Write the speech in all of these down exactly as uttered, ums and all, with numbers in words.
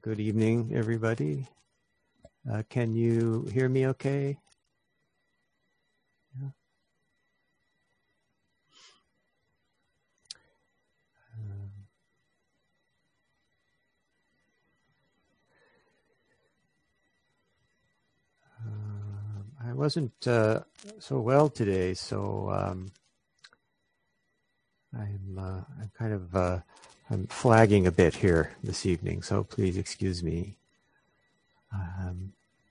Good evening, everybody. Uh, can you hear me okay? Yeah. Um, um, I wasn't uh, so well today, so um, I'm uh, I'm kind of uh, I'm flagging a bit here this evening, so please excuse me. Um,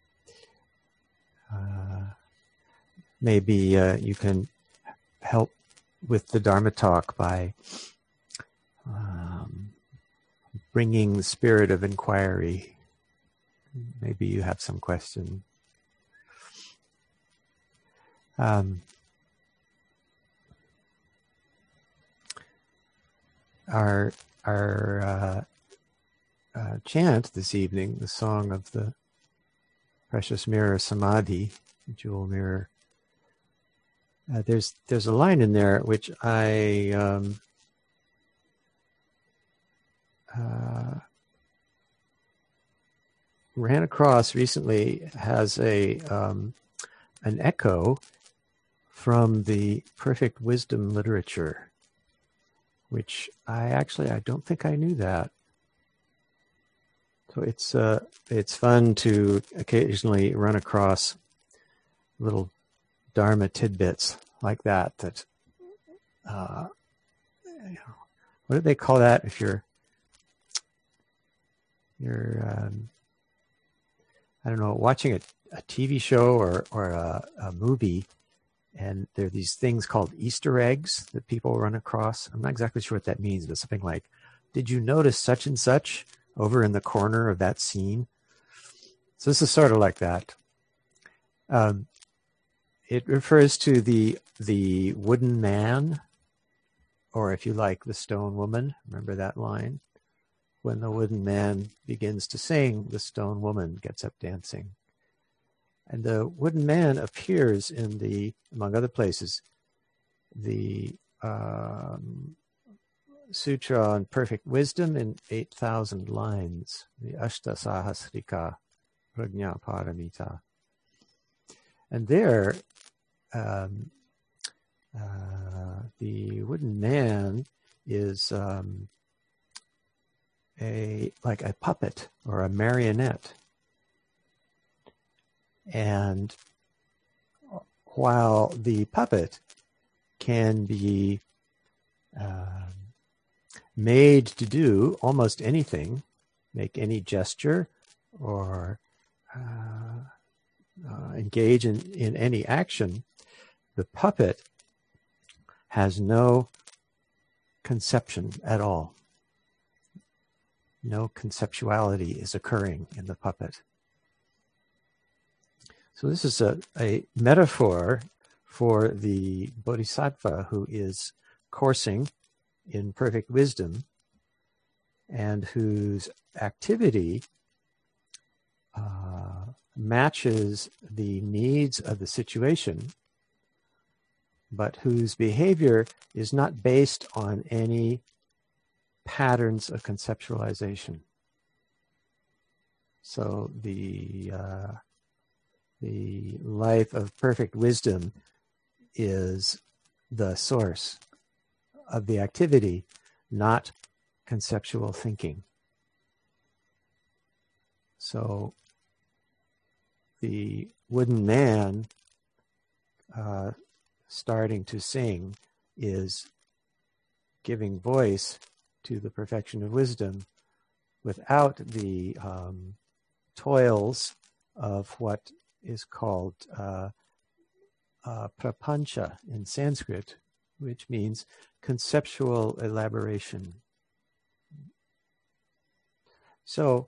uh, maybe uh, you can help with the Dharma talk by um, bringing the spirit of inquiry. Maybe you have some question. Um, our our uh, uh, chant this evening, the song of the Precious Mirror Samadhi, Jewel Mirror. Uh, there's there's a line in there which I um, uh, ran across recently. Has a um, an echo from the Perfect Wisdom literature, which I actually I don't think I knew that. So it's uh, it's fun to occasionally run across little Dharma tidbits like that. That uh, you know, what do they call that if you're you're um, I don't know, watching a, a T V show or or a, a movie, and there are these things called Easter eggs that people run across. I'm not exactly sure what that means, but something like, "Did you notice such and such over in the corner of that scene?" So this is sort of like that. Um, it refers to the the wooden man, or if you like, the stone woman. Remember that line? When the wooden man begins to sing, the stone woman gets up dancing. And the wooden man appears in the, among other places, the um, Sutra on Perfect Wisdom in eight thousand lines, the Ashtasahasrika Prajna Paramita. And there, um, uh, the wooden man is um, a like a puppet or a marionette. And while the puppet can be uh, made to do almost anything, make any gesture, or uh, uh, engage in, in any action, the puppet has no conception at all. No conceptuality is occurring in the puppet. So this is a, a metaphor for the bodhisattva who is coursing in perfect wisdom and whose activity uh, matches the needs of the situation, but whose behavior is not based on any patterns of conceptualization. So the uh, the life of perfect wisdom is the source of the activity, not conceptual thinking. So the wooden man uh, starting to sing is giving voice to the perfection of wisdom without the um, toils of what is called uh, uh, prapancha in Sanskrit, which means conceptual elaboration. So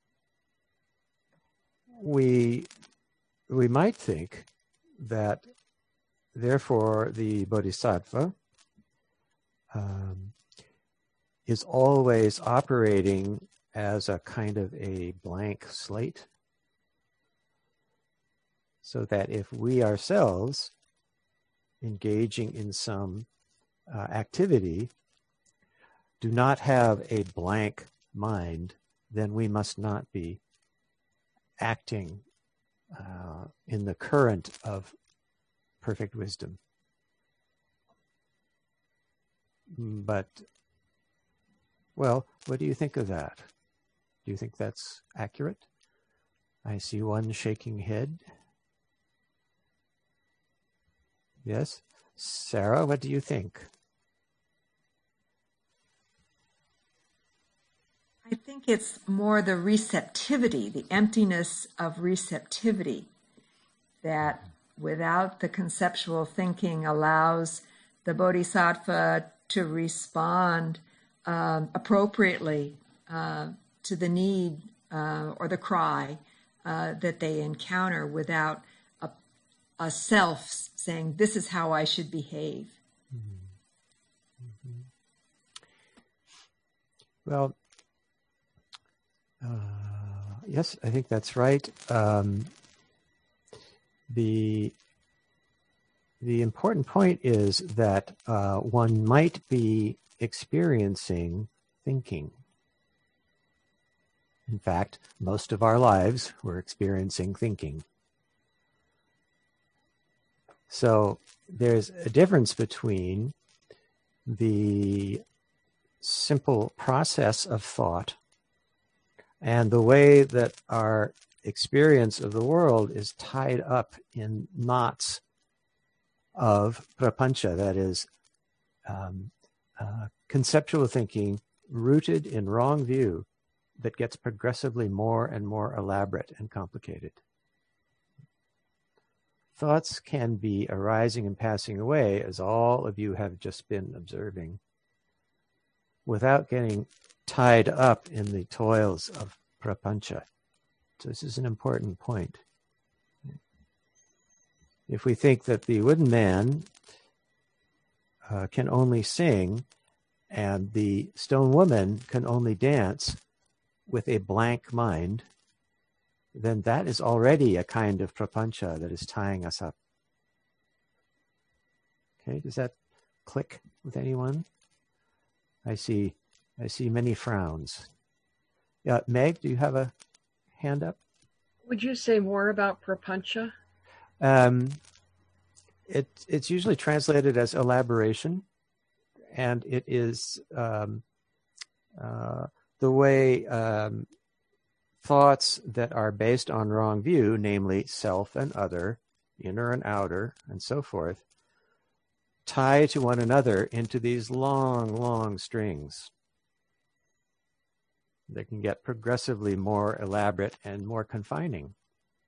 we we might think that therefore the bodhisattva um, is always operating as a kind of a blank slate, so that if we ourselves engaging in some uh, activity do not have a blank mind, then we must not be acting uh, in the current of perfect wisdom. But, well, what do you think of that? Do you think that's accurate? I see one shaking head. Yes? Sarah, what do you think? I think it's more the receptivity, the emptiness of receptivity, that without the conceptual thinking allows the bodhisattva to respond um, appropriately uh, to the need uh, or the cry uh, that they encounter without a, a self saying, this is how I should behave. Mm-hmm. Mm-hmm. Well, uh, yes, I think that's right. Um, the The important point is that uh, one might be experiencing thinking. In fact, most of our lives we're experiencing thinking. So there's a difference between the simple process of thought and the way that our experience of the world is tied up in knots of prapancha, that is, um, uh, conceptual thinking rooted in wrong view that gets progressively more and more elaborate and complicated. Thoughts can be arising and passing away, as all of you have just been observing, without getting tied up in the toils of prapancha. So this is an important point. If we think that the wooden man uh, can only sing and the stone woman can only dance with a blank mind, then that is already a kind of prapancha that is tying us up. Okay, does that click with anyone? I see, I see many frowns. Yeah, Meg, do you have a hand up? Would you say more about prapancha? Um, it, it's usually translated as elaboration, and it is um, uh, the way um, thoughts that are based on wrong view, namely self and other, inner and outer, and so forth, tie to one another into these long, long strings. They can get progressively more elaborate and more confining.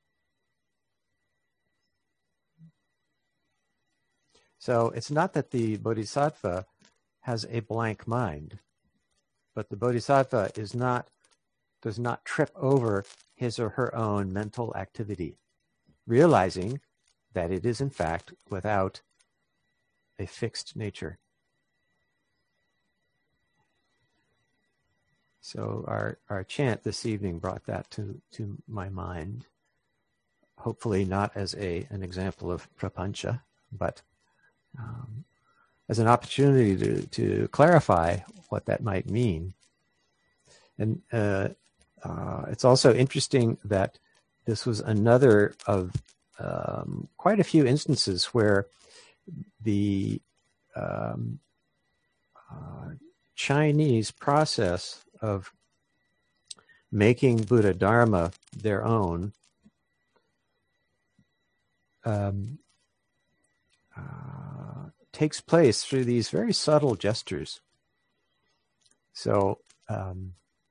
So it's not that the bodhisattva has a blank mind, but the bodhisattva is not, does not trip over his or her own mental activity, realizing that it is in fact without a fixed nature. So our, our chant this evening brought that to, to my mind, hopefully not as a an example of prapancha, but um, as an opportunity to, to clarify what that might mean. And uh, uh, it's also interesting that this was another of um, quite a few instances where the um, uh, Chinese process of making Buddha Dharma their own um, uh, takes place through these very subtle gestures. So um,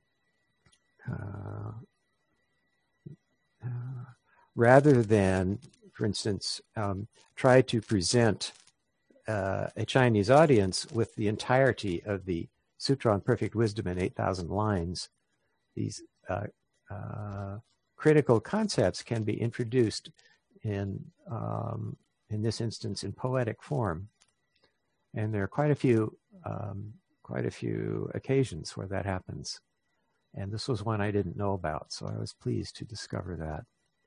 uh, uh, rather than, for instance, um, try to present uh, a Chinese audience with the entirety of the Sutra on Perfect Wisdom in eight thousand lines, these uh, uh, critical concepts can be introduced in, um, in this instance, in poetic form. And there are quite a few, um, quite a few occasions where that happens. And this was one I didn't know about, so I was pleased to discover that.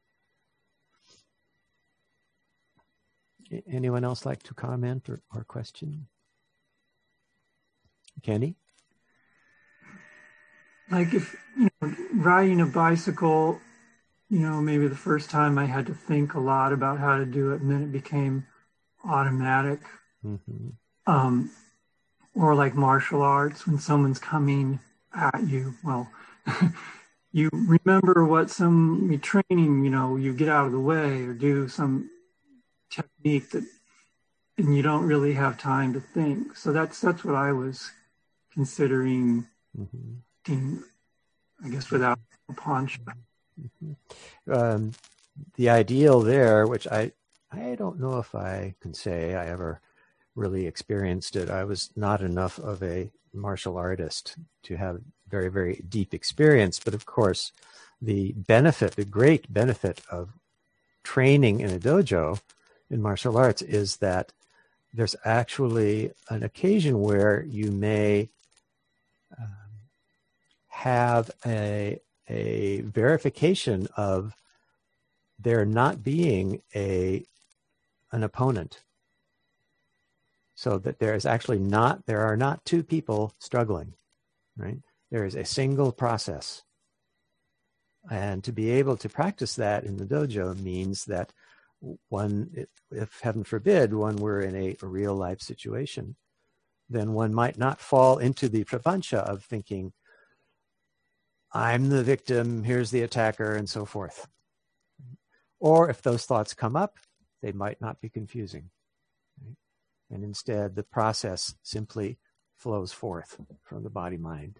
Anyone else like to comment or, or question? Kenny? like if, you know, riding a bicycle, you know, maybe the first time I had to think a lot about how to do it, and then it became automatic. Mm-hmm. Um, or like martial arts, when someone's coming at you, well, you remember what some training, you know, you get out of the way or do some technique that, and you don't really have time to think. So that's that's what I was considering, Mm-hmm. I guess, without a punch. Mm-hmm. Um, the ideal there, which I I don't know if I can say I ever really experienced it. I was not enough of a martial artist to have very, very deep experience. But of course, the benefit, the great benefit of training in a dojo in martial arts is that there's actually an occasion where you may um, have a, a verification of there not being a an opponent. So that there is actually not, there are not two people struggling, right? There is a single process. And to be able to practice that in the dojo means that one, if heaven forbid, one were in a, a real life situation, then one might not fall into the prapancha of thinking, I'm the victim, here's the attacker, and so forth. Or if those thoughts come up, they might not be confusing. Right? And instead, the process simply flows forth from the body-mind.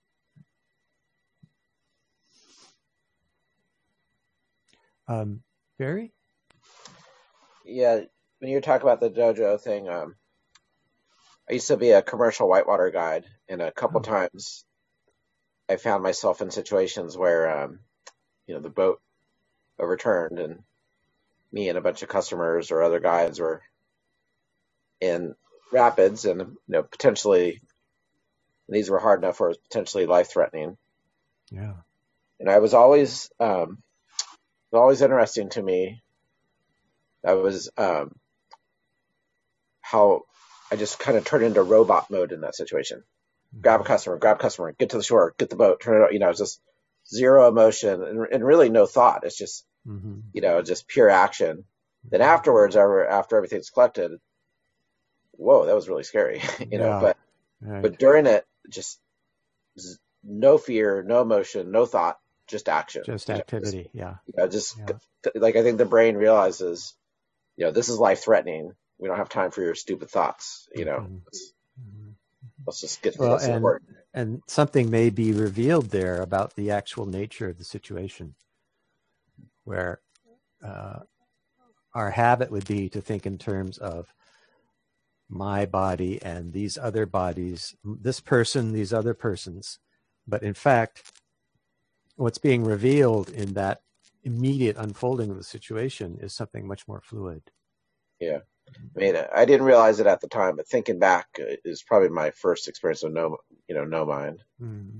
Um, Barry? Yeah, when you talk about the dojo thing, um, I used to be a commercial whitewater guide, and a couple Oh. times I found myself in situations where, um, you know, the boat overturned, and me and a bunch of customers or other guides were in rapids, and you know, potentially these were hard enough where it was potentially life-threatening. Yeah. And I was always, um, it was always interesting to me. That was um, how I just kind of turned into robot mode in that situation. Mm-hmm. Grab a customer, grab a customer, get to the shore, get the boat, turn it. You know, it's just zero emotion and, and really no thought. It's just, mm-hmm. you know, just pure action. Mm-hmm. Then afterwards, after, after everything's collected, whoa, that was really scary. you know, yeah. but right. but during it, just no fear, no emotion, no thought, just action, just activity. You know, just, yeah, you know, just yeah. like I think the brain realizes, you know, this is life threatening. We don't have time for your stupid thoughts. You know, mm-hmm. let's, let's just get to well, the and, and something may be revealed there about the actual nature of the situation, where uh, our habit would be to think in terms of my body and these other bodies, this person, these other persons. But in fact, what's being revealed in that immediate unfolding of the situation is something much more fluid. Yeah. I mean, I didn't realize it at the time, but thinking back is probably my first experience of no, you know, no mind. Mm-hmm.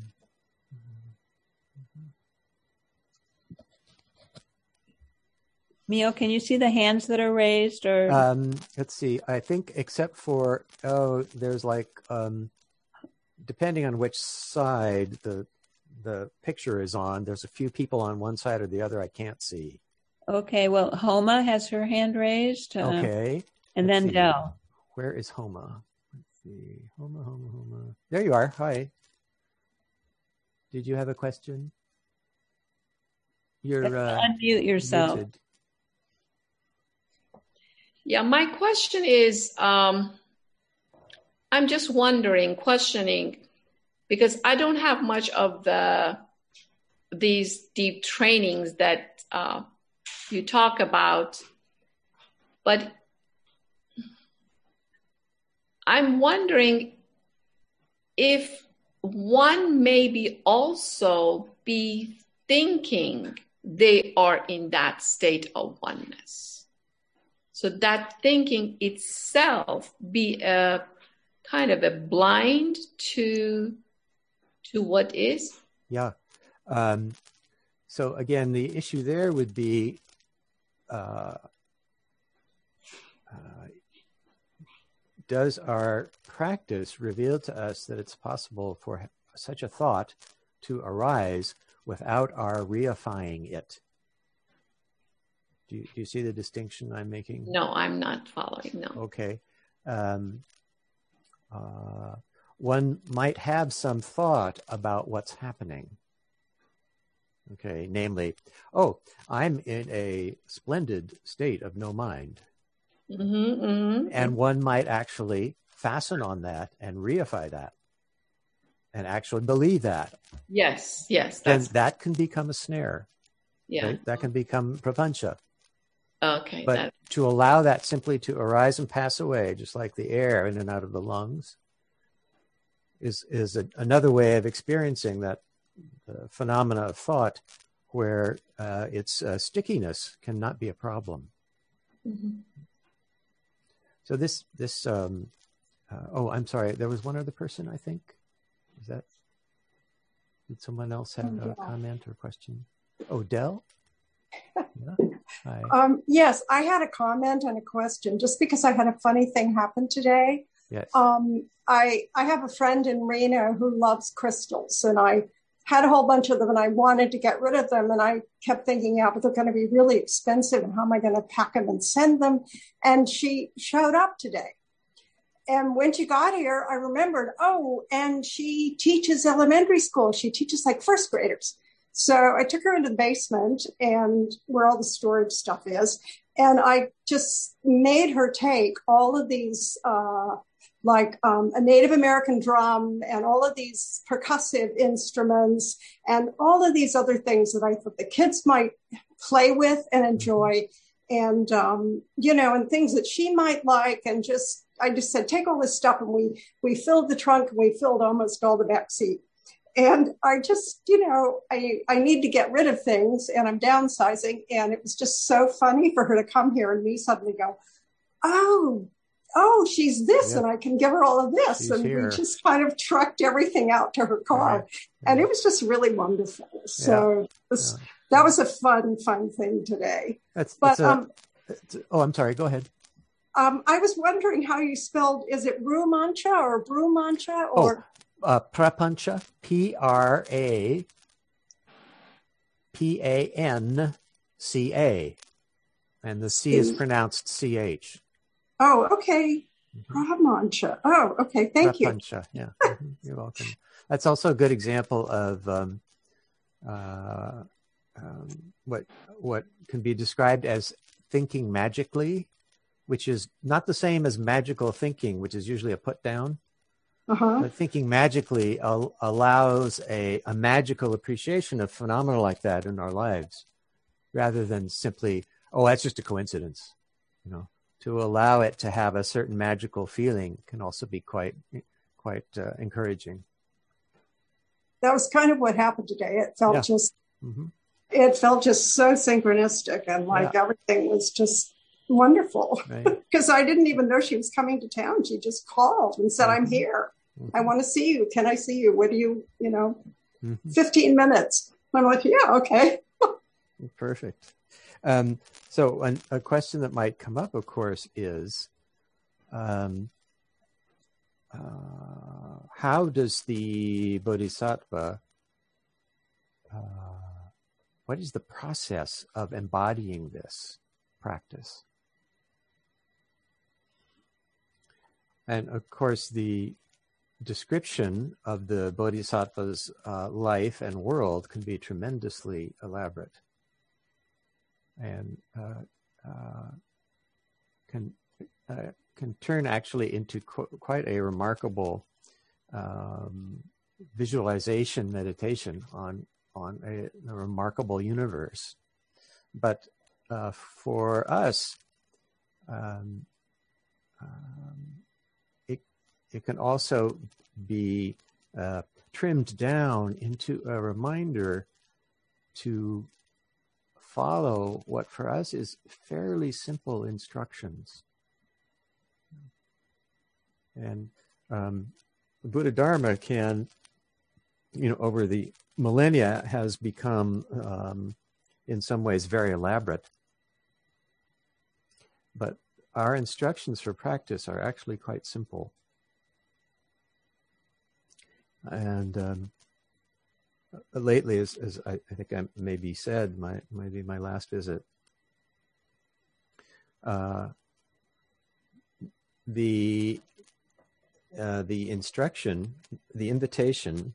Mio, can you see the hands that are raised? Or um, let's see. I think except for, oh, there's like, um, depending on which side the the picture is on, there's a few people on one side or the other I can't see. Okay, well, Homa has her hand raised. Uh, okay. And Let's then see. Dell. Where is Homa? Let's see. Homa, Homa, Homa. There you are. Hi. Did you have a question? You're uh, unmute yourself. muted. Yeah, my question is, um, I'm just wondering, questioning, because I don't have much of the these deep trainings that uh, you talk about, but I'm wondering if one maybe also be thinking they are in that state of oneness. So that thinking itself be a kind of a blind to to what is. Yeah. Um, so again, the issue there would be uh, uh, does our practice reveal to us that it's possible for such a thought to arise without our reifying it. Do you, do you see the distinction I'm making? No, I'm not following, no. Okay. Um, uh, one might have some thought about what's happening. Okay, namely, oh, I'm in a splendid state of no mind. Mm-hmm, mm-hmm. And one might actually fasten on that and reify that and actually believe that. Yes, yes. Then That's, that can become a snare. yeah. Right? That can become prapancha. Okay. But that, to allow that simply to arise and pass away, just like the air in and out of the lungs, is, is a, another way of experiencing that uh, phenomena of thought where uh, its uh, stickiness cannot be a problem. mm-hmm. So this, this um, uh, oh, I'm sorry, there was one other person, I think. Is that, did someone else have a comment or question? Oh, Del? Yeah. Hi. Um, yes, I had a comment and a question, just because I had a funny thing happen today. Yes. Um, I, I have a friend in Reno who loves crystals, and I had a whole bunch of them and I wanted to get rid of them. And I kept thinking, yeah, but they're going to be really expensive. And how am I going to pack them and send them? And she showed up today. And when she got here, I remembered, oh, and she teaches elementary school. She teaches like first graders. So I took her into the basement and where all the storage stuff is. And I just made her take all of these, uh, like um, a Native American drum and all of these percussive instruments and all of these other things that I thought the kids might play with and enjoy. And, um, you know, and things that she might like. And just, I just said, take all this stuff. And we, we filled the trunk and we filled almost all the back seat. And I just, you know, I, I need to get rid of things and I'm downsizing. And it was just so funny for her to come here and me suddenly go, oh, oh, she's this, yeah. And I can give her all of this. She's and here. We just kind of trucked everything out to her car. Right. Yeah. And it was just really wonderful. So yeah. Was, yeah. that was a fun, fun thing today. That's, but, that's a, um, oh, I'm sorry. Go ahead. Um, I was wondering how you spelled, is it Ru Mancha or Brew Mancha or? Oh. Uh, prapancha, P R A P A N C A. And the C is pronounced C H. Oh, okay. Mm-hmm. Prapancha. Oh, okay. Thank you. Prapancha, yeah. Mm-hmm. You're welcome. That's also a good example of um, uh, um, what, what can be described as thinking magically, which is not the same as magical thinking, which is usually a put down. Uh-huh. But thinking magically al- allows a, a magical appreciation of phenomena like that in our lives, rather than simply, oh, that's just a coincidence. You know, to allow it to have a certain magical feeling can also be quite, quite uh, encouraging. That was kind of what happened today. It felt yeah. just, mm-hmm. it felt just so synchronistic, and like yeah. everything was just wonderful. Because right. I didn't even know she was coming to town. She just called and said, mm-hmm. I'm here. Mm-hmm. I want to see you. Can I see you? What do you, you know, mm-hmm. fifteen minutes. I'm like, yeah, okay. Perfect. Um, so an, a question that might come up, of course, is um, uh, how does the Bodhisattva, uh, what is the process of embodying this practice? And of course, the description of the Bodhisattva's uh, life and world can be tremendously elaborate, and uh, uh, can uh, can turn actually into qu- quite a remarkable um, visualization meditation on on a, a remarkable universe. But uh, for us, um, um, it can also be uh, trimmed down into a reminder to follow what for us is fairly simple instructions. And um, Buddha Dharma can, you know, over the millennia has become um, in some ways very elaborate. But our instructions for practice are actually quite simple. And um, lately, as, as I, I think I maybe said, my maybe my last visit, uh, the uh, the instruction, the invitation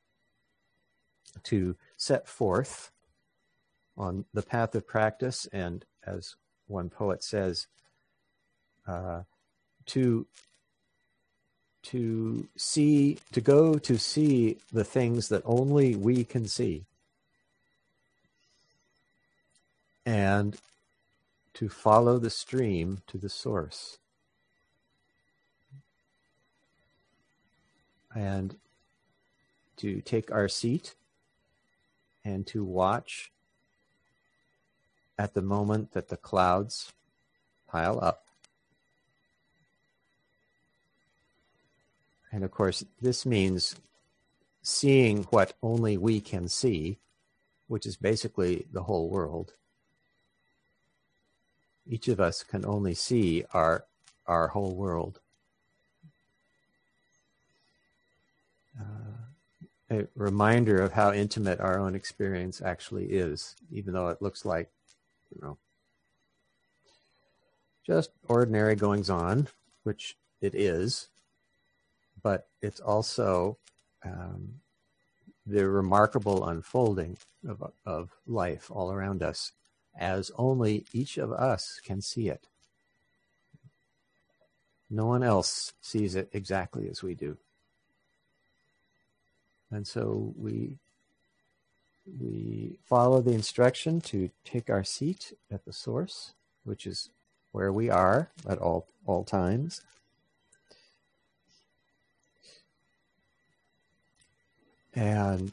to set forth on the path of practice, and as one poet says, uh, to to see, to go to see the things that only we can see, and to follow the stream to the source, and to take our seat and to watch at the moment that the clouds pile up. And of course, this means seeing what only we can see, which is basically the whole world. Each of us can only see our, our whole world. Uh, a reminder of how intimate our own experience actually is, even though it looks like, you know, just ordinary goings on, which it is, but it's also um, the remarkable unfolding of, of life all around us, as only each of us can see it. No one else sees it exactly as we do. And so we we follow the instruction to take our seat at the source, which is where we are at all, all times. And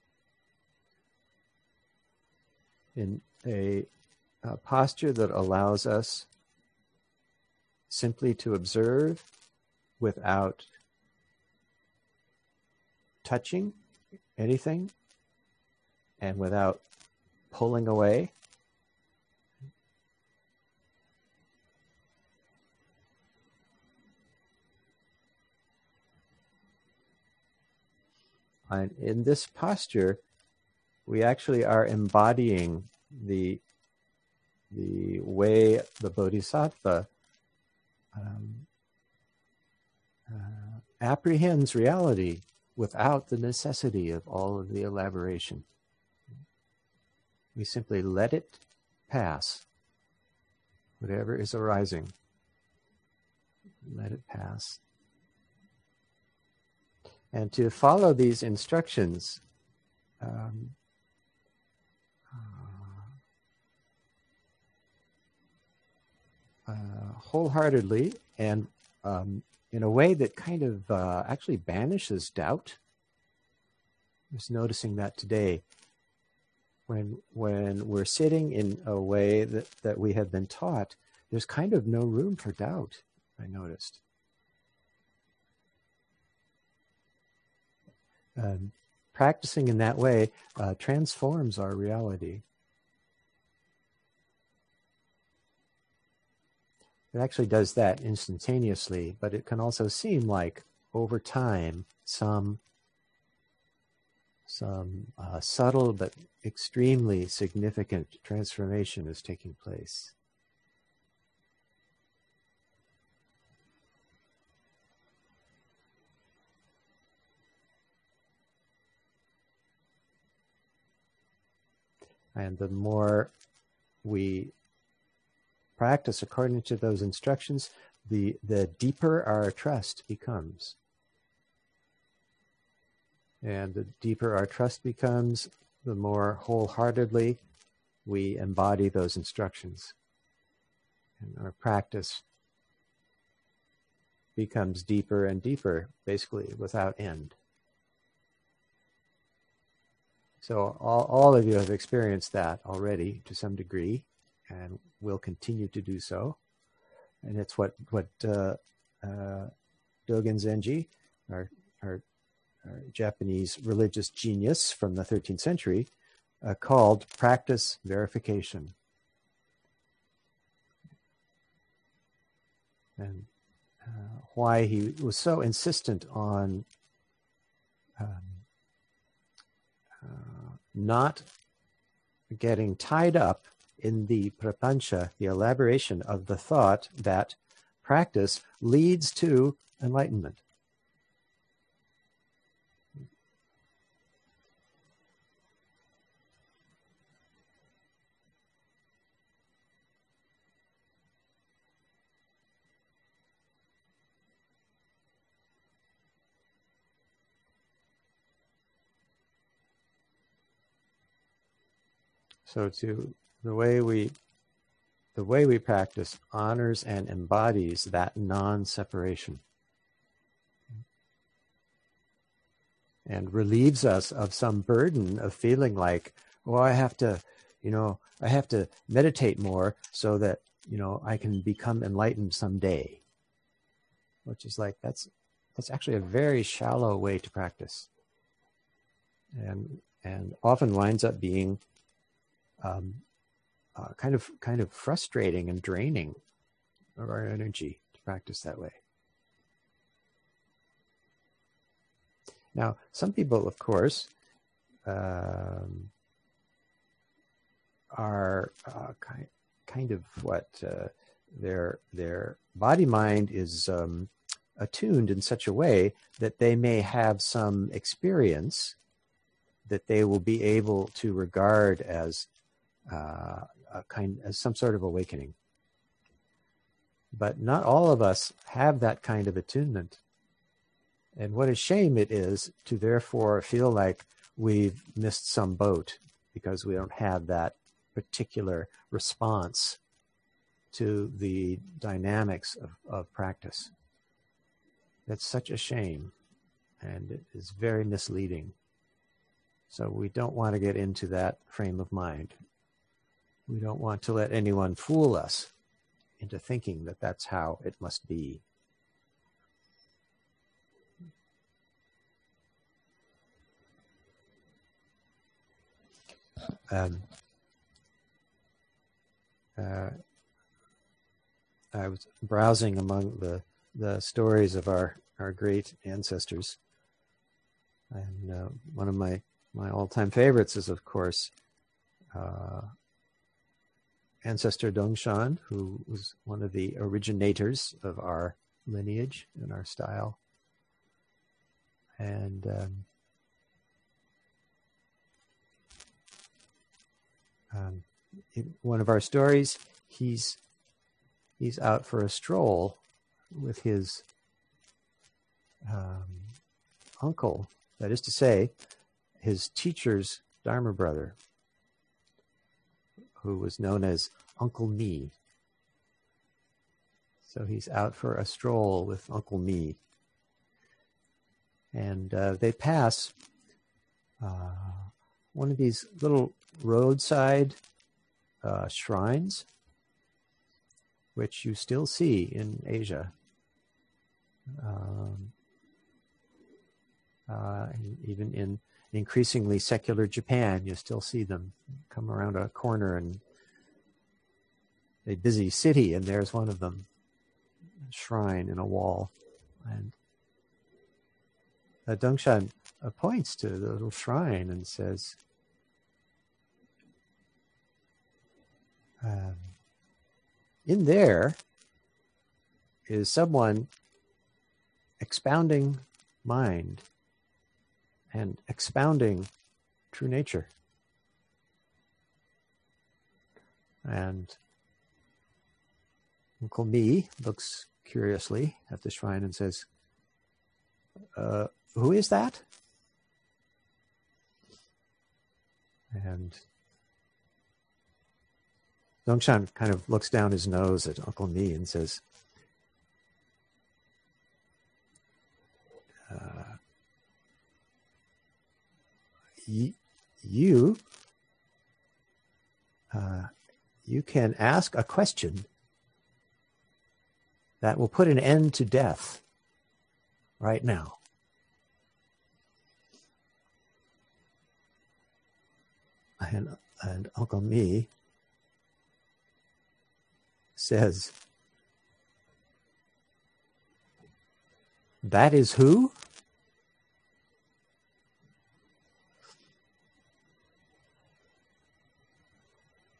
in a, a posture that allows us simply to observe without touching anything and without pulling away. And in this posture, we actually are embodying the, the way the Bodhisattva um, uh, apprehends reality without the necessity of all of the elaboration. We simply let it pass, whatever is arising. Let it pass. And to follow these instructions um, uh, wholeheartedly and um, in a way that kind of uh, actually banishes doubt. I was noticing that today when when we're sitting in a way that, that we have been taught, there's kind of no room for doubt, I noticed. Um, practicing in that way uh, transforms our reality. It actually does that instantaneously, but it can also seem like over time some, some uh, subtle but extremely significant transformation is taking place. And the more we practice according to those instructions, the, the deeper our trust becomes. And the deeper our trust becomes, the more wholeheartedly we embody those instructions. And our practice becomes deeper and deeper, basically without end. So all, all of you have experienced that already to some degree, and will continue to do so. And it's what what uh, uh, Dogen Zenji, our, our, our Japanese religious genius from the thirteenth century, uh, called practice verification. And uh, why he was so insistent on um, not getting tied up in the prapancha, the elaboration of the thought that practice leads to enlightenment. So to the way we the way we practice honors and embodies that non-separation and relieves us of some burden of feeling like, oh, I have to, you know, I have to meditate more so that, you know, I can become enlightened someday. Which is like, that's that's actually a very shallow way to practice. And and often winds up being Um, uh, kind of kind of frustrating and draining of our energy to practice that way. Now, some people, of course, um, are uh, kind kind of what uh, their their body mind is um, attuned in such a way that they may have some experience that they will be able to regard as Uh, a kind as some sort of awakening. But not all of us have that kind of attunement. And what a shame it is to therefore feel like we've missed some boat because we don't have that particular response to the dynamics of, of practice. That's such a shame, and it is very misleading. So we don't want to get into that frame of mind. We don't want to let anyone fool us into thinking that that's how it must be. Um, uh, I was browsing among the, the stories of our, our great ancestors. And uh, one of my, my all-time favorites is, of course, uh, Ancestor Dongshan, who was one of the originators of our lineage and our style. And um, um, in one of our stories, he's he's out for a stroll with his um, uncle, that is to say, his teacher's Dharma brother, who was known as Uncle Me. So he's out for a stroll with Uncle Me. And uh, they pass uh, one of these little roadside uh, shrines, which you still see in Asia. Um, uh, even in increasingly secular Japan, you still see them come around a corner in a busy city, and there's one of them, a shrine in a wall. And uh, Dongshan uh, points to the little shrine and says, um, in there is someone expounding mind and expounding true nature. And Uncle Me looks curiously at the shrine and says, uh, who is that? And Dongshan kind of looks down his nose at Uncle Me and says, uh, y- you, uh, you can ask a question that will put an end to death right now. And, and Uncle Me says, that is who?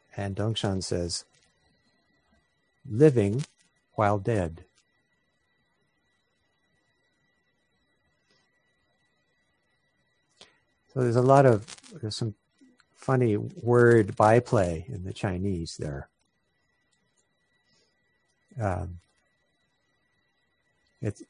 And Dongshan says, living while dead. So there's a lot of, there's some funny word byplay in the Chinese there. Um, it,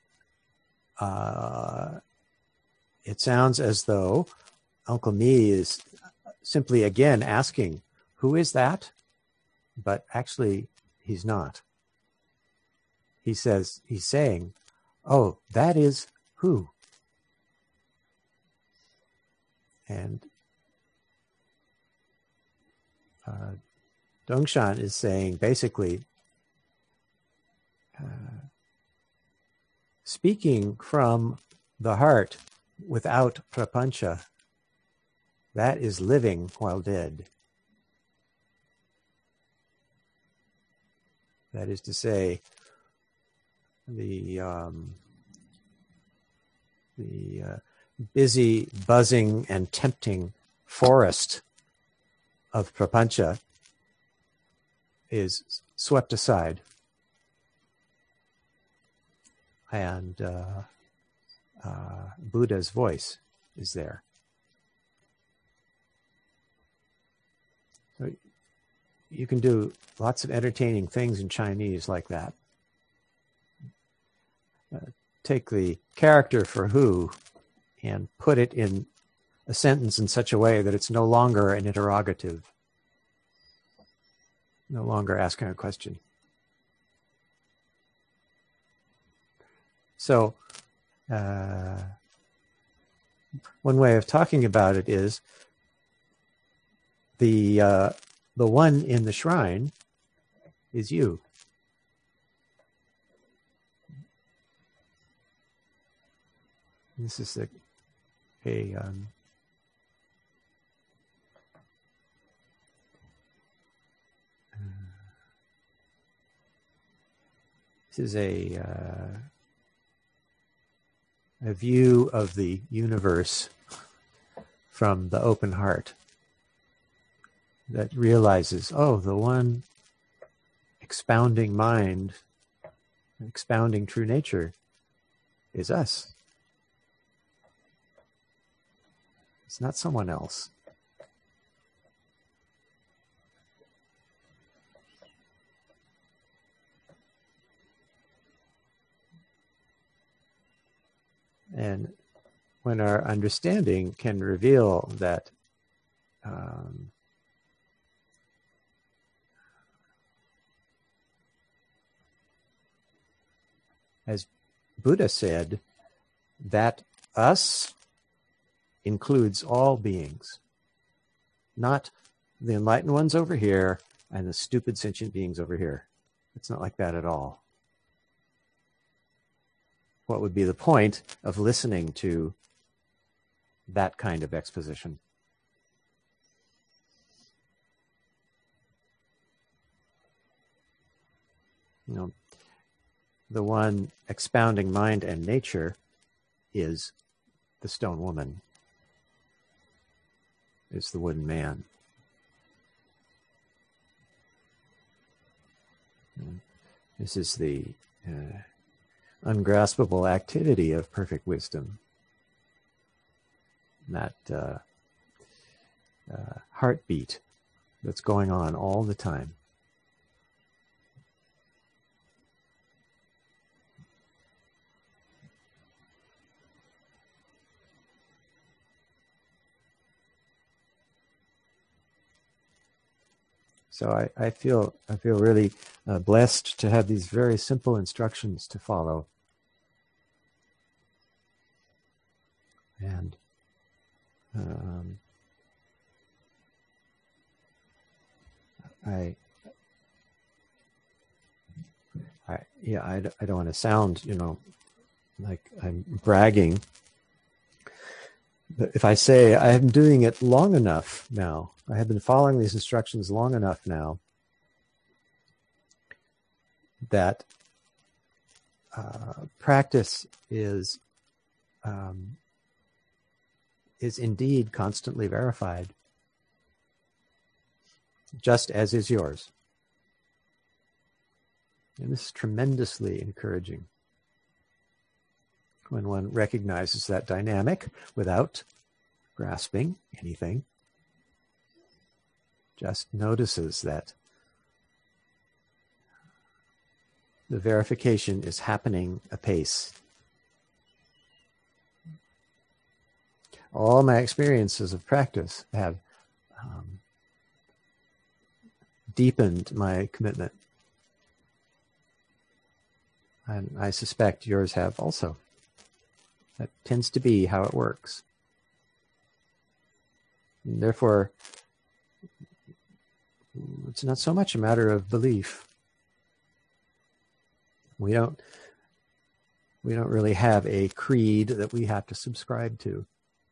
uh, it sounds as though Uncle Mi is simply again asking, who is that? But actually, he's not. He says, he's saying, oh, that is who? And uh, Dongshan is saying basically, uh, speaking from the heart without prapancha, that is living while dead. That is to say, the um, the uh, busy, buzzing, and tempting forest of prapancha is swept aside, and uh, uh, Buddha's voice is there. So you can do lots of entertaining things in Chinese like that. Uh, take the character for who and put it in a sentence in such a way that it's no longer an interrogative, no longer asking a question. So uh, one way of talking about it is the uh, the one in the shrine is you. This is a, a um, uh, this is a uh, a view of the universe from the open heart that realizes, oh, the one expounding mind, expounding true nature is us. It's not someone else. And when our understanding can reveal that um, as Buddha said, that us includes all beings, not the enlightened ones over here and the stupid sentient beings over here. It's not like that at all. What would be the point of listening to that kind of exposition? You know, the one expounding mind and nature is the stone woman, is the wooden man. This is the uh, ungraspable activity of perfect wisdom. That uh, uh, heartbeat that's going on all the time. So I, I feel I feel really uh, blessed to have these very simple instructions to follow. And um, I, I yeah I, I don't want to sound, you know, like I'm bragging. But if I say I am doing it long enough now, I have been following these instructions long enough now that uh, practice is um, is indeed constantly verified. just as is yours. And this is tremendously encouraging when one recognizes that dynamic without grasping anything, just notices that the verification is happening apace. All my experiences of practice have um, deepened my commitment. And I suspect yours have also. That tends to be how it works. And therefore, it's not so much a matter of belief. We don't, we don't really have a creed that we have to subscribe to.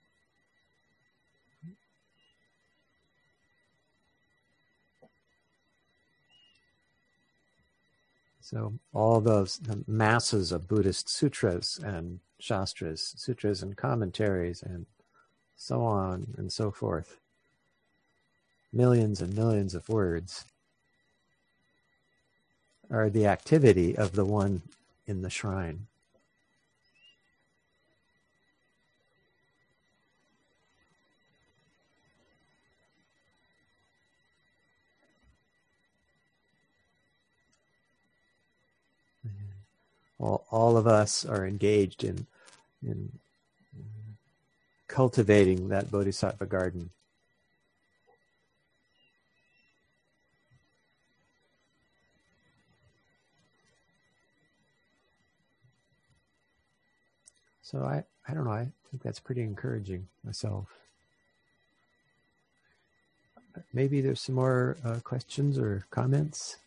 So all those the masses of Buddhist sutras and shastras, sutras and commentaries and so on and so forth, millions and millions of words, are the activity of the one in the shrine. All, all of us are engaged in, in cultivating that bodhisattva garden. So I, I don't know, I think that's pretty encouraging myself. Maybe there's some more uh, questions or comments.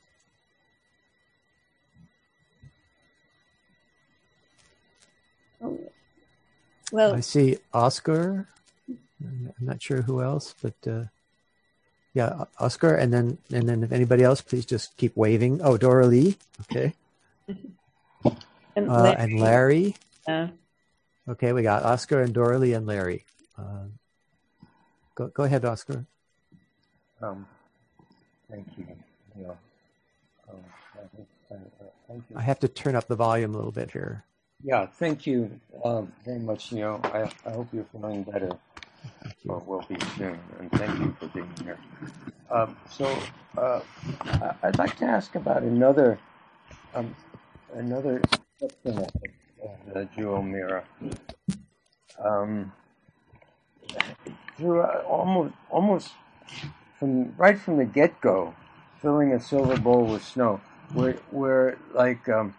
Well, I see Oscar. I'm not sure who else, but uh, yeah, Oscar, and then and then if anybody else, please just keep waving. Oh, Dora Lee, okay, and uh, Larry. and Larry. Uh, Okay, we got Oscar and Dora Lee and Larry. Uh, go go ahead, Oscar. Um, thank you. Yeah. Um, I, think, uh, thank you. I have to turn up the volume a little bit here. Yeah, thank you um, very much, Neil. I, I hope you're feeling better, or will be soon, and thank you for being here. Um, so, uh, I'd like to ask about another um, another section of the jewel mirror. Um, through uh, almost almost from right from the get-go, filling a silver bowl with snow, we're we're like. Um,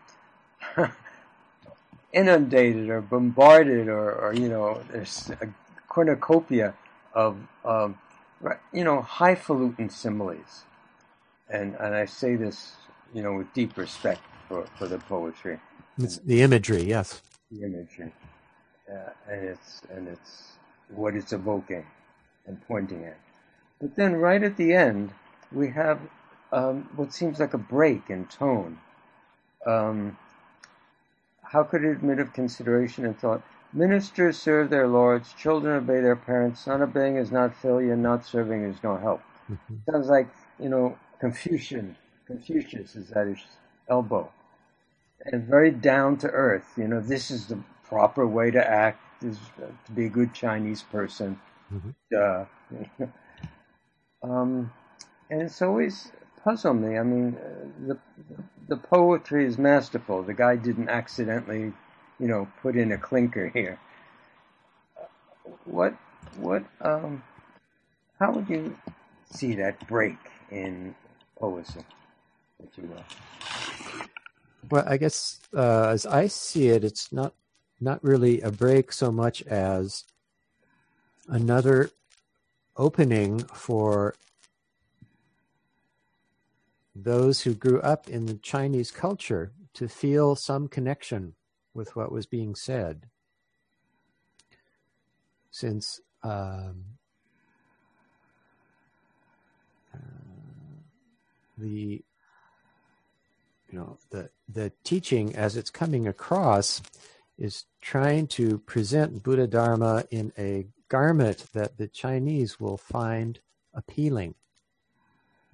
inundated or bombarded or, or you know, there's a cornucopia of, um, you know, highfalutin similes. And and I say this, you know, with deep respect for, for the poetry. It's the imagery, yes. The imagery. Uh, and it's and it's what it's evoking and pointing at. But then right at the end, we have um, what seems like a break in tone. Um, How could it admit of consideration and thought? Ministers serve their lords, children obey their parents, not obeying is not failure, not serving is no help. Mm-hmm. Sounds like, you know, Confucian. Confucius is at his elbow. And very down to earth, you know, this is the proper way to act, is uh, to be a good Chinese person. Mm-hmm. Uh, um, and it's always puzzled me. I mean, uh, the the poetry is masterful. The guy didn't accidentally, you know, put in a clinker here. What, what, um, how would you see that break in poesy, if you will? Well, I guess uh, as I see it, it's not not really a break so much as another opening for those who grew up in the Chinese culture to feel some connection with what was being said. Since um, uh, the you know the the teaching as it's coming across is trying to present Buddha Dharma in a garment that the Chinese will find appealing.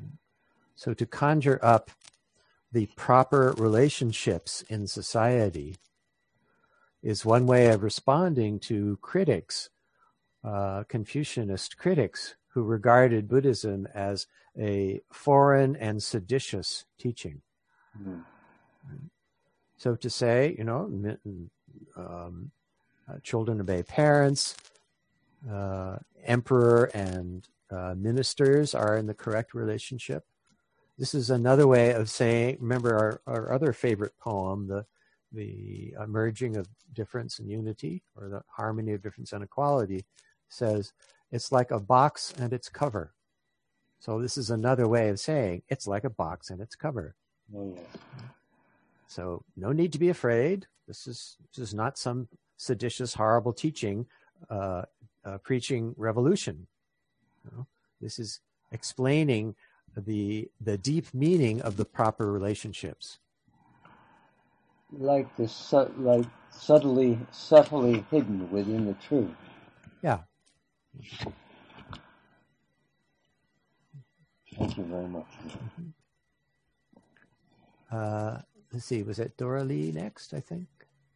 So to conjure up the proper relationships in society is one way of responding to critics, uh, Confucianist critics, who regarded Buddhism as a foreign and seditious teaching. Mm. So to say, you know, um, uh, children obey parents, uh, emperor and uh, ministers are in the correct relationship. This is another way of saying, remember our, our other favorite poem, the the merging of difference and unity, or the harmony of difference and equality, says it's like a box and its cover. So this is another way of saying it's like a box and its cover. Oh, yeah. So no need to be afraid. This is this is not some seditious, horrible teaching, uh, uh, preaching revolution. You know? This is explaining the the deep meaning of the proper relationships. Like the su- like subtly subtly hidden within the truth. Yeah. Thank you very much. Mm-hmm. Uh, let's see, was it Dora Lee next, I think?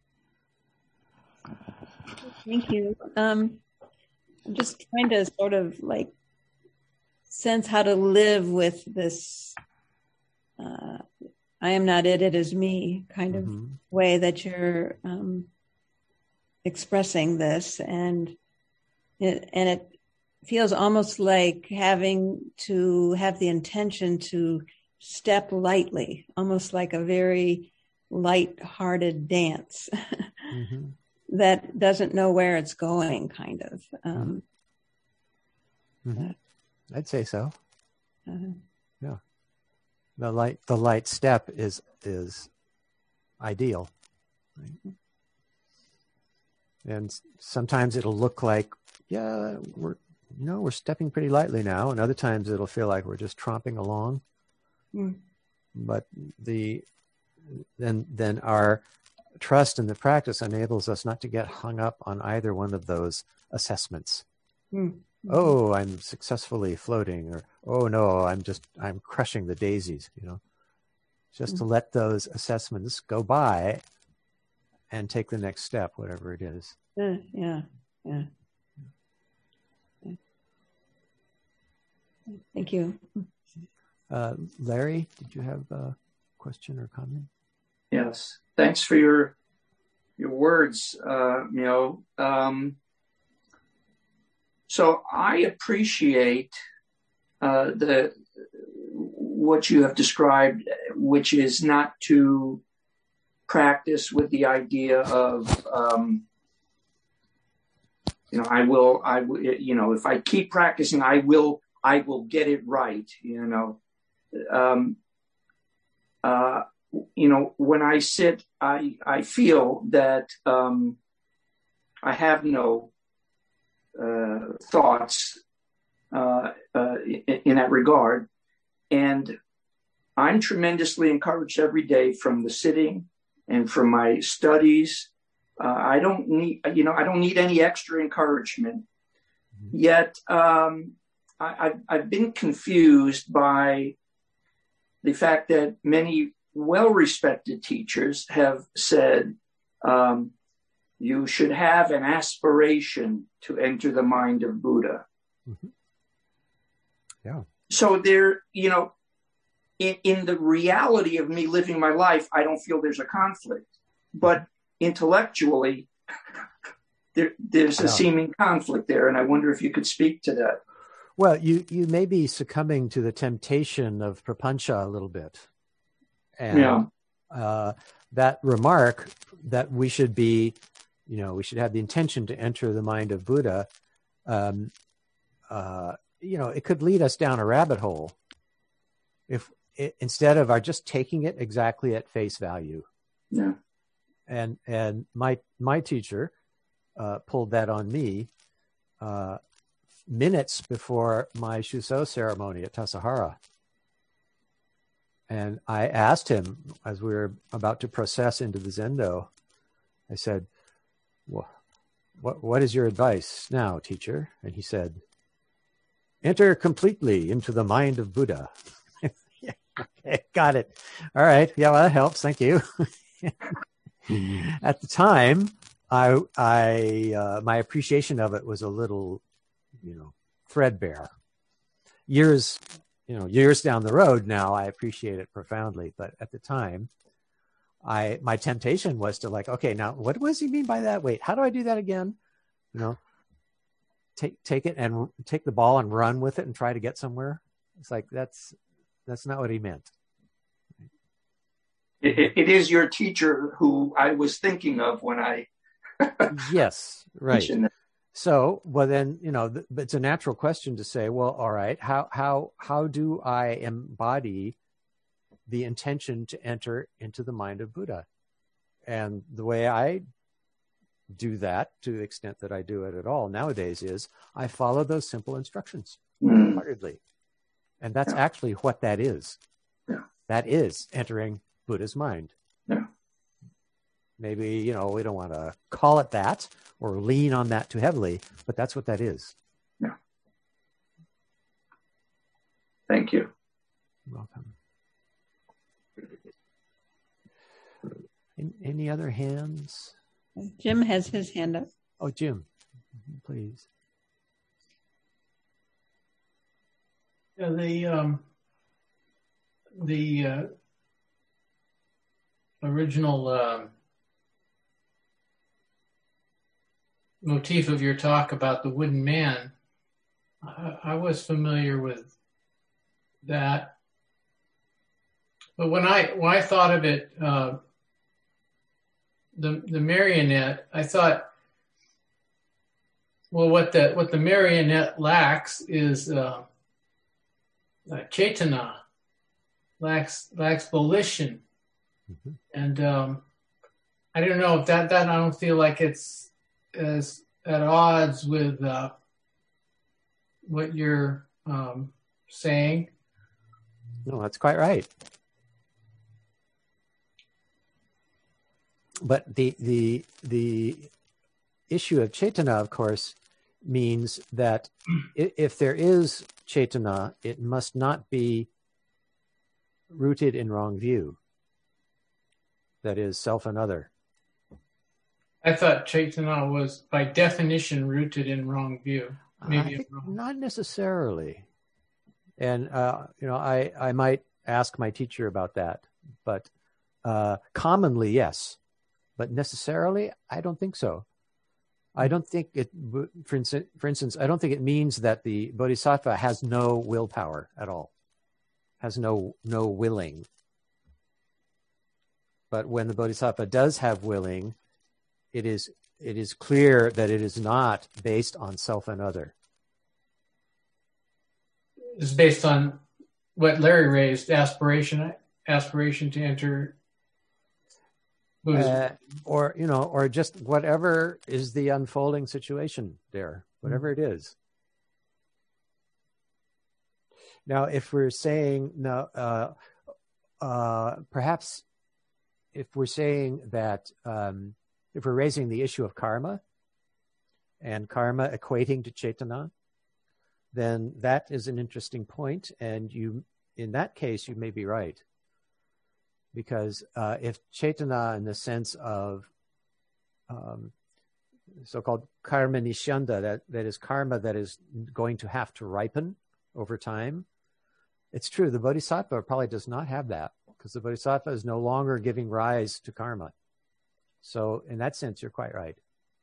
Thank you. Um, I'm just trying to sort of like sense how to live with this uh, I am not it, it is me kind of mm-hmm. way that you're um, expressing this. And it, and it feels almost like having to have the intention to step lightly, almost like a very light-hearted dance mm-hmm. that doesn't know where it's going, kind of. Um, mm-hmm. I'd say so. Uh, yeah. The light, the light step is is ideal, right? And sometimes it'll look like, yeah, we're you know we're stepping pretty lightly now, and other times it'll feel like we're just tromping along. Mm. But the then then our trust in the practice enables us not to get hung up on either one of those assessments. Mm. Oh, I'm successfully floating, or oh no, I'm just I'm crushing the daisies, you know. Just mm. to let those assessments go by and take the next step, whatever it is. Uh, yeah, yeah. yeah. Thank you. Uh, Larry, did you have a question or comment? Yes. Thanks for your your words, uh, you know. Um, So I appreciate uh, the what you have described, which is not to practice with the idea of, um, you know, I will, I will, you know, if I keep practicing, I will, I will get it right. You know, um, uh, you know, when I sit, I I feel that um, I have no. Uh, thoughts uh, uh, in, in that regard. And I'm tremendously encouraged every day from the sitting and from my studies. Uh, I don't need, you know, I don't need any extra encouragement. Mm-hmm. Yet um, I, I've, I've been confused by the fact that many well-respected teachers have said, um, you should have an aspiration to enter the mind of Buddha. Mm-hmm. Yeah. So there, you know, in, in the reality of me living my life, I don't feel there's a conflict. But intellectually, there, there's a yeah. seeming conflict there. And I wonder if you could speak to that. Well, you, you may be succumbing to the temptation of prapancha a little bit. And yeah. uh, that remark that we should be You know, we should have the intention to enter the mind of Buddha. Um, uh, you know, it could lead us down a rabbit hole if it, instead of our just taking it exactly at face value. Yeah. And and my my teacher uh, pulled that on me uh, minutes before my Shuso ceremony at Tassajara. And I asked him as we were about to process into the Zendo, I said, Well, what what is your advice now, teacher? And he said, enter completely into the mind of Buddha. Okay, got it. All right. Yeah, well, that helps. Thank you. At the time, I, I, uh, my appreciation of it was a little, you know, threadbare. Years, you know, years down the road now, I appreciate it profoundly. But at the time, I, my temptation was to like, okay, now what does he mean by that? Wait, how do I do that again? You know, take, take it and take the ball and run with it and try to get somewhere. It's like, that's, that's not what he meant. It, it is your teacher who I was thinking of when I. Yes, right. So, well, then, you know, th- it's a natural question to say, well, all right, how how how do I embody the intention to enter into the mind of Buddha? And the way I do that, to the extent that I do it at all nowadays, is I follow those simple instructions wholeheartedly. And that's yeah. actually what that is. Yeah. That is entering Buddha's mind. Yeah. Maybe, you know, we don't want to call it that or lean on that too heavily, but that's what that is. Yeah. Thank you. You're welcome. Any other hands? Jim has his hand up. Oh, Jim, please. Yeah, the um, the uh, original um, motif of your talk about the wooden man, I, I was familiar with that, but when I when I thought of it, uh, the the marionette, I thought, well, what the what the marionette lacks is uh, uh, chaitana, lacks lacks volition, mm-hmm. and um, I don't know if that that I don't feel like it's as at odds with uh, what you're um, saying. No, that's quite right. But the the the issue of chaitana, of course, means that if there is chaitana, it must not be rooted in wrong view. That is, self and other. I thought chaitana was, by definition, rooted in wrong view. Maybe I think wrong. Not necessarily. And, uh, you know, I, I might ask my teacher about that. But uh, commonly, yes. But necessarily, I don't think so. I don't think it, for instance, for instance, I don't think it means that the bodhisattva has no willpower at all, has no no willing. But when the bodhisattva does have willing, it is it is clear that it is not based on self and other. It's based on what Larry raised, aspiration, aspiration to enter Buddhism. Uh, or, you know, or just whatever is the unfolding situation there, whatever mm-hmm. it is. Now, if we're saying, no, uh, uh, perhaps if we're saying that, um, if we're raising the issue of karma and karma equating to chaitana, then that is an interesting point. And you, in that case, you may be right. Because uh, if chaitana, in the sense of um, so-called karma nishanda, that, that is karma that is going to have to ripen over time, it's true, the bodhisattva probably does not have that, because the bodhisattva is no longer giving rise to karma. So in that sense, you're quite right.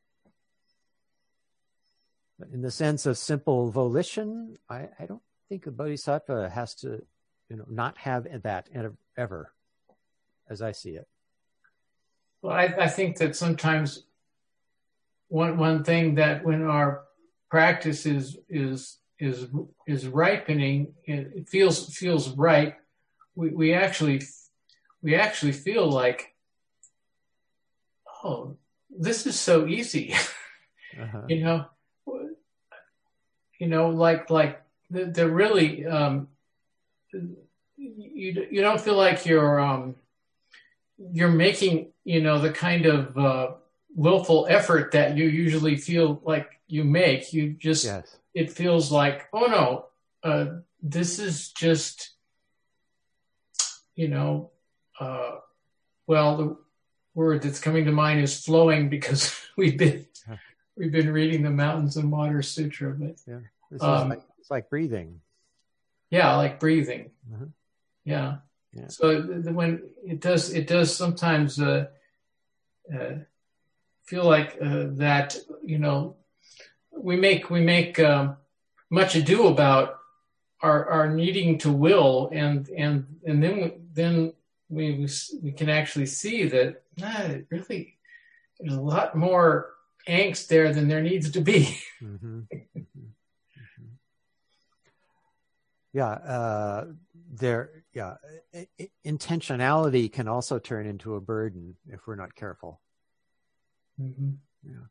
But in the sense of simple volition, I, I don't think a bodhisattva has to, you know, not have that ever, as I see it. Well, I, I think that sometimes one one thing that when our practice is is is is ripening, it feels feels right. We we actually we actually feel like, oh, this is so easy, uh-huh. you know, you know, like like they're really um, you you don't feel like you're um, you're making, you know, the kind of uh, willful effort that you usually feel like you make. You just, yes. It feels like, oh no, uh, this is just, you know, uh, well, the word that's coming to mind is flowing, because we've been we've been reading the Mountains and Water Sutra. But yeah, this um, is like, it's like breathing. Yeah, like breathing. Uh-huh. Yeah. yeah. So the, when it does, it does sometimes uh, uh, feel like uh, that. You know, we make we make um, much ado about our our needing to will, and and and then we, then we we can actually see that nah, it really there's a lot more angst there than there needs to be. Mm-hmm. Mm-hmm. Yeah, uh, there. Yeah, intentionality can also turn into a burden if we're not careful. Mm-hmm. Yeah.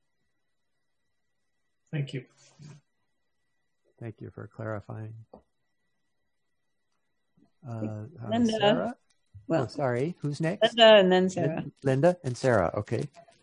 Thank you. Thank you for clarifying. Uh, Linda. Sarah? Well, oh, sorry. Who's next? Linda and then Sarah. Linda and Sarah. Okay.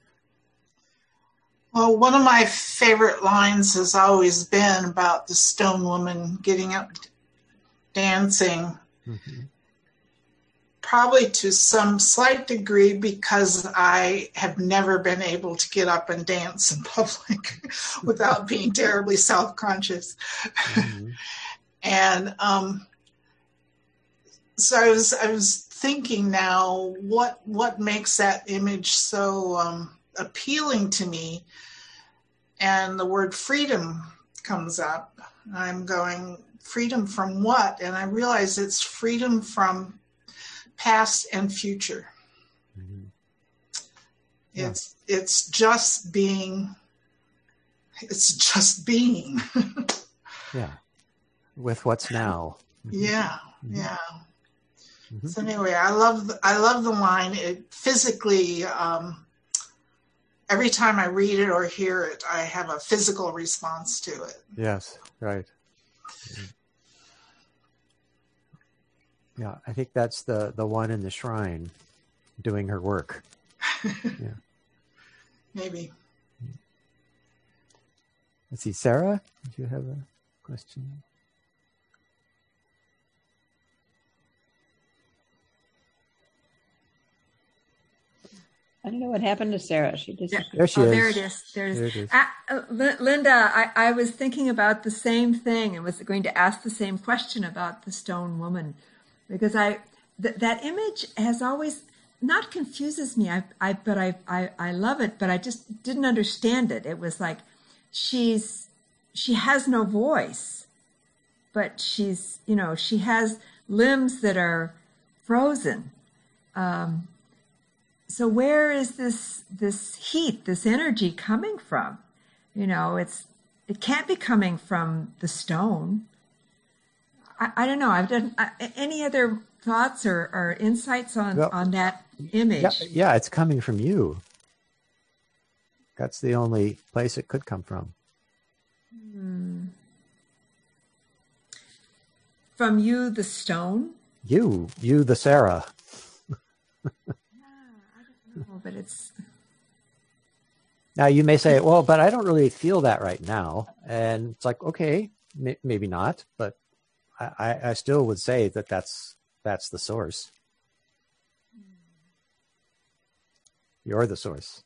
Well, one of my favorite lines has always been about the stone woman getting up dancing, mm-hmm. probably to some slight degree because I have never been able to get up and dance in public without being terribly self-conscious. Mm-hmm. And um, so I was, I was thinking now, what what makes that image so um, appealing to me? And the word freedom comes up. I'm going, freedom from what? And I realize it's freedom from past and future. Mm-hmm. Yeah. It's it's just being, it's just being. Yeah. With what's now. Mm-hmm. Yeah, yeah. Mm-hmm. So anyway, I love I love the line. It physically, um, every time I read it or hear it, I have a physical response to it. Yes, right. Yeah, I think that's the, the one in the shrine doing her work. Yeah. Maybe. Let's see, Sarah, do you have a question? I don't know what happened to Sarah. She just there she oh, is. There it is. There it is. There it is. Uh, uh, Linda, I, I was thinking about the same thing and was going to ask the same question about the stone woman, because I th- that image has always not confuses me. I, I but I, I I love it, but I just didn't understand it. It was like she's she has no voice, but she's you know she has limbs that are frozen. Um, So where is this this heat, this energy coming from? You know, it's it can't be coming from the stone. I, I don't know. I've done uh, any other thoughts or, or insights on, well, on that image? Yeah, yeah, it's coming from you. That's the only place it could come from. Hmm. From you, the stone? You, you, the Sarah. Oh, but it's now you may say, well, but I don't really feel that right now. And it's like, okay, m- maybe not, but I, I still would say that that's, that's the source. You're the source.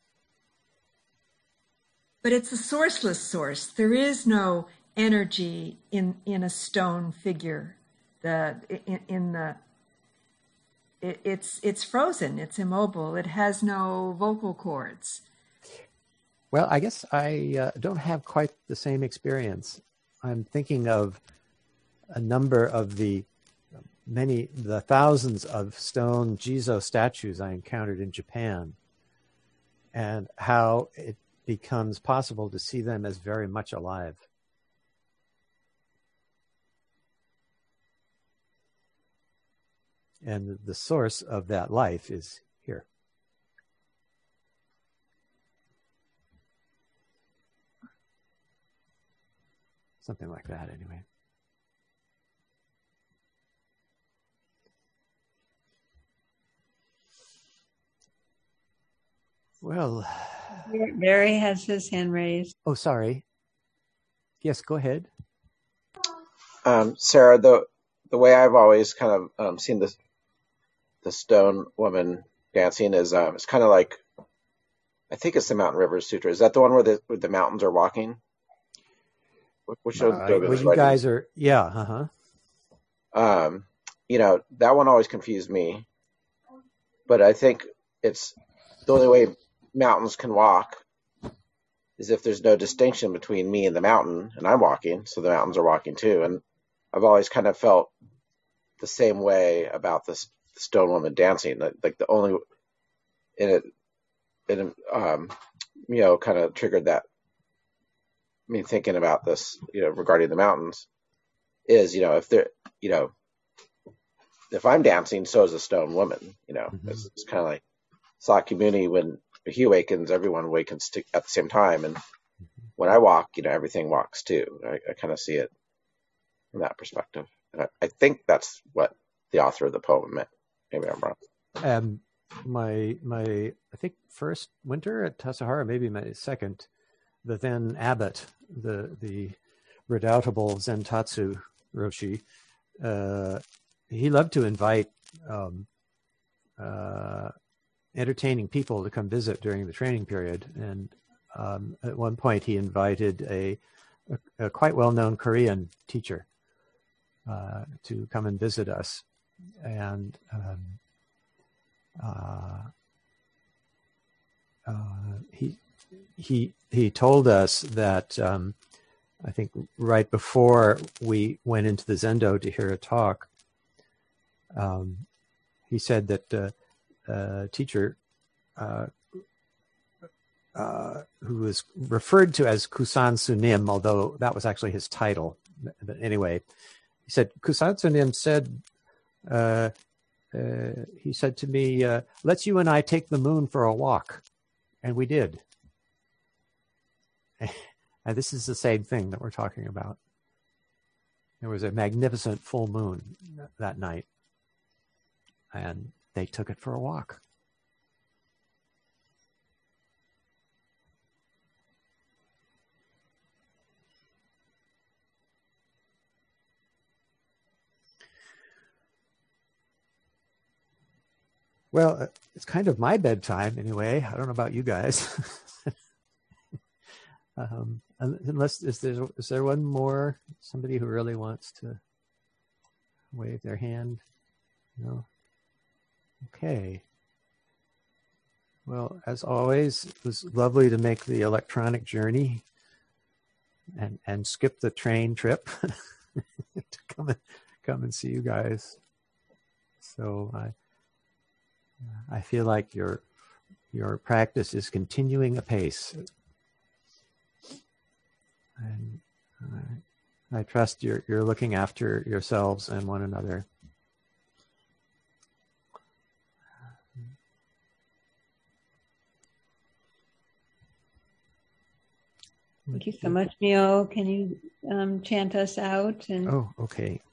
But it's a sourceless source. There is no energy in, in a stone figure. The, in, in the, It, it's it's frozen. It's immobile. It has no vocal cords. Well, I guess I uh, don't have quite the same experience. I'm thinking of a number of the many, the thousands of stone Jizo statues I encountered in Japan, and how it becomes possible to see them as very much alive. And the source of that life is here. Something like that, anyway. Well, Barry has his hand raised. Oh, sorry. Yes, go ahead. Um, Sarah, the the way I've always kind of um, seen this the stone woman dancing is um, it's kind of like, I think it's the Mountain Rivers Sutra. Is that the one where the where the mountains are walking? Which uh, well, you guys are, yeah, uh huh. Um, you know, that one always confused me, but I think it's the only way mountains can walk is if there's no distinction between me and the mountain, and I'm walking, so the mountains are walking too. And I've always kind of felt the same way about this stone woman dancing. Like, like the only, and it, it, um, you know, kind of triggered that. Me thinking about this, you know, regarding the mountains, is, you know, if they're, you know, if I'm dancing, so is the stone woman. You know, mm-hmm. it's, it's kind of like Sakyamuni, when he awakens, everyone awakens to, at the same time, and when I walk, you know, everything walks too. I, I kind of see it from that perspective. And I, I think that's what the author of the poem meant. Maybe I'm wrong. Um, my my, I think first winter at Tassajara, maybe my second. The then abbot, the the redoubtable Zentatsu Roshi, uh, he loved to invite um, uh, entertaining people to come visit during the training period. And um, at one point, he invited a, a, a quite well-known Korean teacher uh, to come and visit us. And um, uh, uh, he. He he told us that um, I think right before we went into the Zendo to hear a talk, um, he said that uh, a teacher uh, uh, who was referred to as Kusan Sunim, although that was actually his title. But anyway, he said, Kusan Sunim said, uh, uh, he said to me, uh, let's you and I take the moon for a walk. And we did. And this is the same thing that we're talking about. There was a magnificent full moon that night, and they took it for a walk. Well, it's kind of my bedtime anyway. I don't know about you guys. Um, unless is there is there one more, somebody who really wants to wave their hand? No. Okay. Well, as always, it was lovely to make the electronic journey and and skip the train trip to come and come and see you guys. So I I feel like your your practice is continuing apace. And uh, I trust you're you're looking after yourselves and one another. Thank you so much, Mio. Can you um, chant us out? And oh, okay.